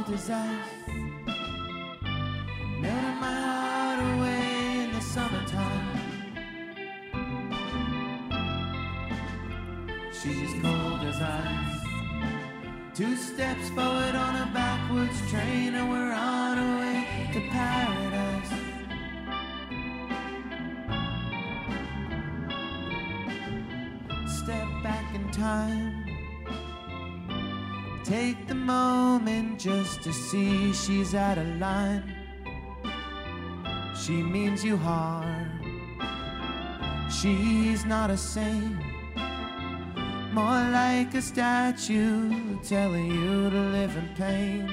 cold as ice, melting my heart away in the summertime. She's cold as ice, 2 steps forward on a backwards train, and we're on our way to paradise. Step back in time, take the moment just to see she's out of line. She means you harm, she's not a saint, more like a statue telling you to live in pain.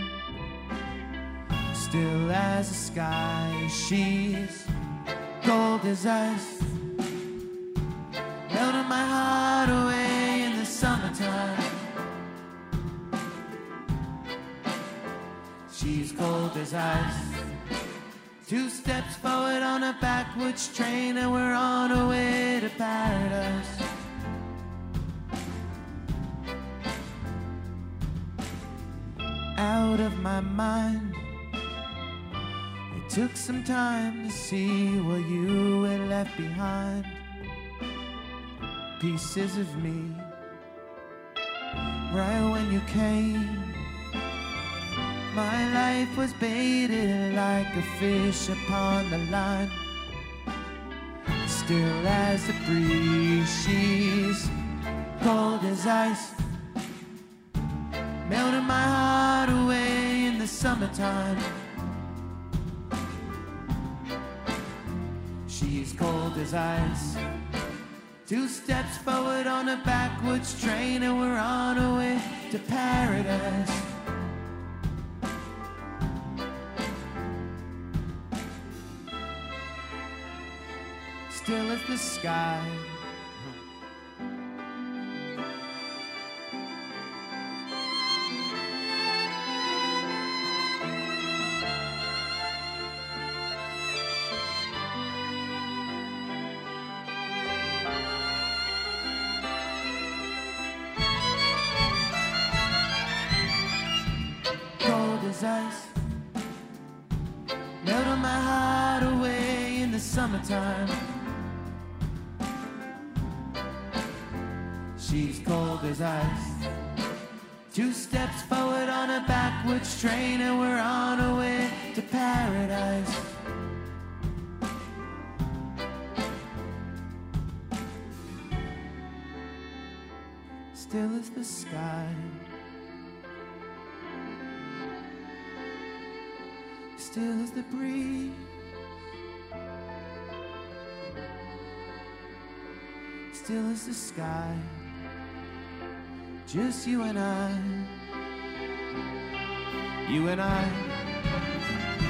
Still as the sky, she's cold as ice, melting my heart away in the summertime. She's cold as ice, 2 steps forward on a backwards train, and we're on our way to paradise. Out of my mind, it took some time to see what you had left behind. Pieces of me, right when you came, my life was baited like a fish upon the line. Still as the breeze, she's cold as ice, melting my heart away in the summertime. She's cold as ice, 2 steps forward on a backwards train, and we're on our way to paradise. Still as the sky, cold as ice, melting my heart away in the summertime. She's cold as ice, 2 steps forward on a backwards train, and we're on our way to paradise. Still as the sky, still as the breeze, still as the sky. Just you and I, you and I.